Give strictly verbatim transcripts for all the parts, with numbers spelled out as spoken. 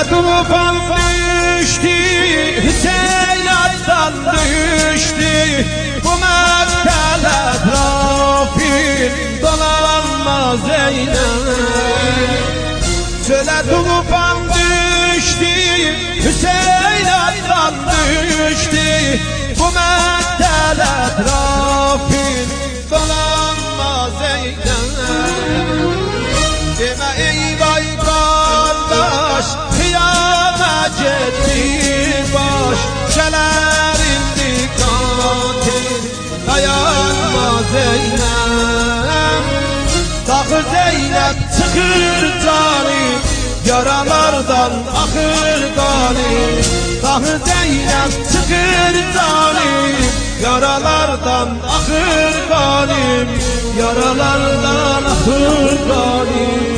tufan düştü, Hüseyin attan düştü. Bu mektele trafik dolanmaz Zeynep. Söyle tufan düştü, Hüseyin attan düştü. Bu mektele trafik dolanmaz Zeynep. Deme ey vay kardeş, kıyamet gitti baş. Gelir indi katil, dayanma Zeynep. Takı Zeynep çıkır canım, yaralardan akır kanım. Takı Zeynep çıkır canım, yaralardan akır kanım. Yaralardan akır kanım.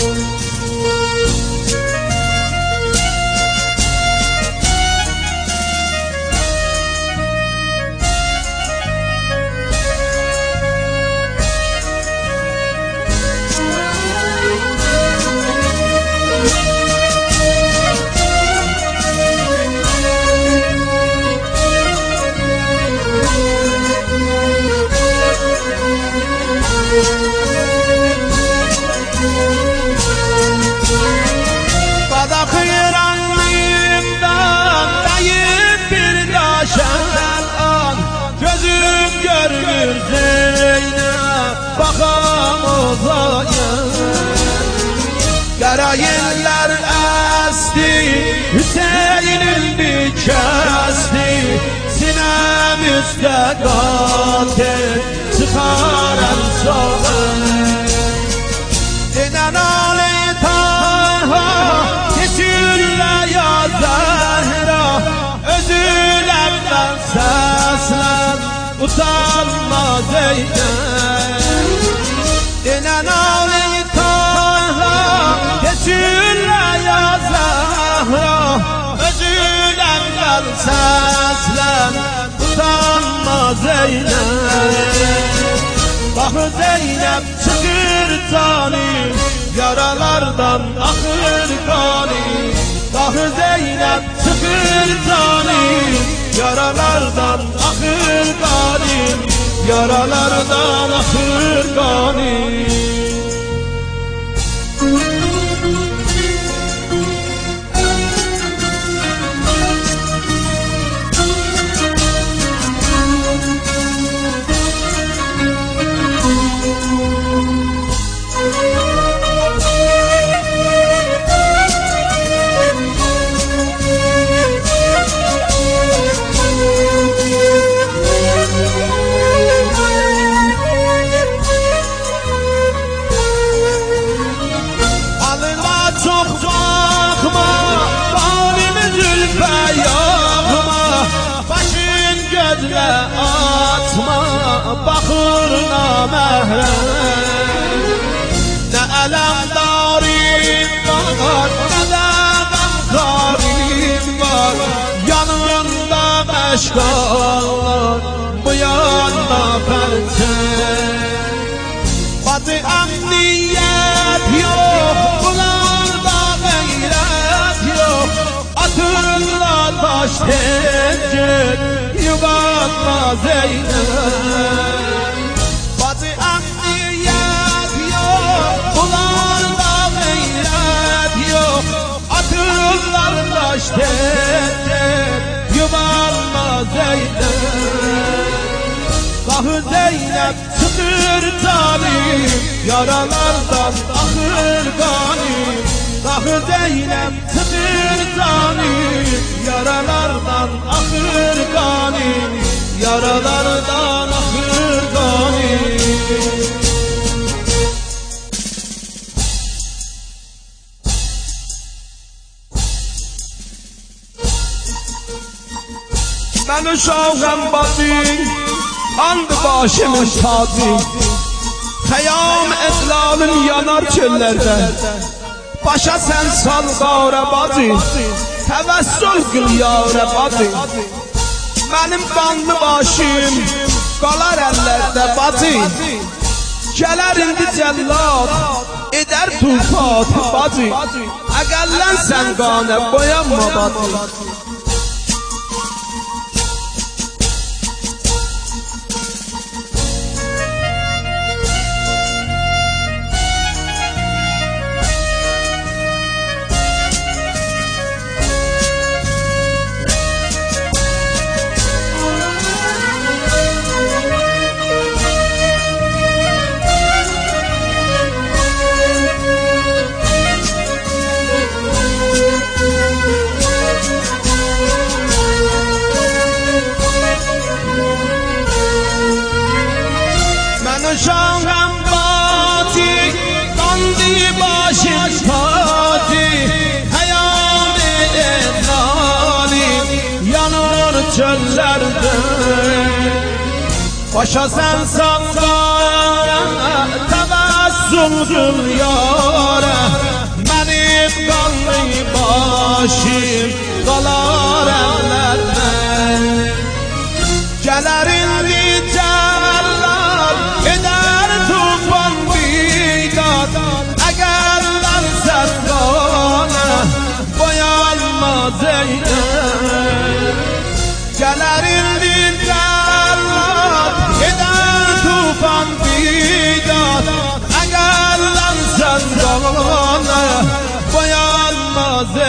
Badak İranlıyımdan dayım bir daşan an. Gözüm görmür Zeynep, bakam uzaya. Karayiller esti, Hüseyin'in bir kesti. Sinemizde katil çıkar emsalı. Dinen Ali Taha, kesirle ya Zehra. Özülemden seslen, utanma Zeynep. Dinen Ali Taha, kesirle ya Zehra. Özülemden seslen, utanma Zeynep. Bak Zeynep çıkır canım, yaralardan akır kanım. Bak Zeynep çıkır canım, yaralardan akır kanım. Yaralardan akır kanım. Atma bakır namehrem. Ne elemdarim var, ne de gamkarim var. Yanında meşgallar, bu yanda pençe. Batı emniyet yok, bunlarda gayret yok. Atırlar taş tencet, yuvatma Zeynep. Batı emniyet yok, bunlarda gayret yok. Atırlar taş tencet, yuvatma Zeynep. Kahı Zeynep çıkır canım, yaralardan akır kanım. Kahı Zeynep çıkır canım, yaralardan akır kanım. Yaralardan akır kanım. Ben uşağım batı, and başımın tadı. Kıyam etlalım yanar çöllerde. Başa sen sal gavre batı, tevessül kıl yavre batı. Benim kanlı başım qalar əllərdə bacı. Gələr indi cəllad, edər tufat bacı. Əqəllən sən qanə boyanma batı. شاهم باتی قندی باشید تاتی پیام اقلالی yanır çöllerde başa sen saklara tebassümdür yara benim kanlı başım kalar ellerde gelerin liderler eder tufan bidat eğer versen bana boyanma Zeynep gelerin liderler eder tufan bidat eğer versen bana boyanma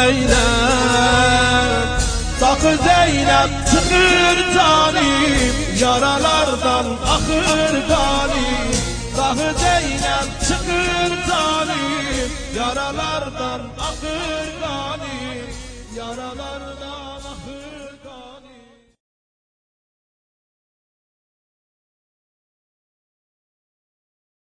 Zeynep takı Zeynep çıkır talim yaralardan akır galim takı Zeynep çıkır talim yaralardan akır galim yaralardan